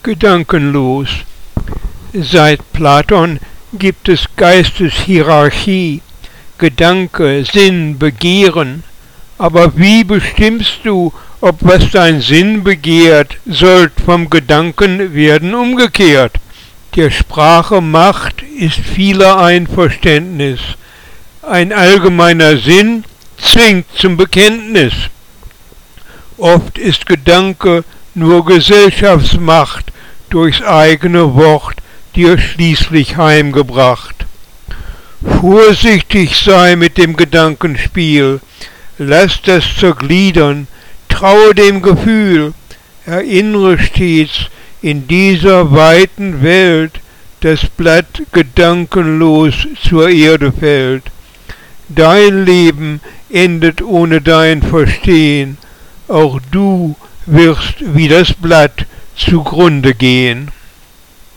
gedankenlos. Seit Platon gibt es Geisteshierarchie, Gedanke, Sinn, Begehren. Aber wie bestimmst du, ob was dein Sinn begehrt, sollt vom Gedanken werden umgekehrt? Der Sprache Macht ist vieler Einverständnis. Ein allgemeiner Sinn zwingt zum Bekenntnis. Oft ist Gedanke nur Gesellschaftsmacht, durchs eigene Wort dir schließlich heimgebracht. Vorsichtig sei mit dem Gedankenspiel, lass das zergliedern, traue dem Gefühl, erinnere stets, in dieser weiten Welt das Blatt gedankenlos zur Erde fällt. Dein Leben endet ohne dein Verstehen, auch du wirst wie das Blatt zugrunde gehen.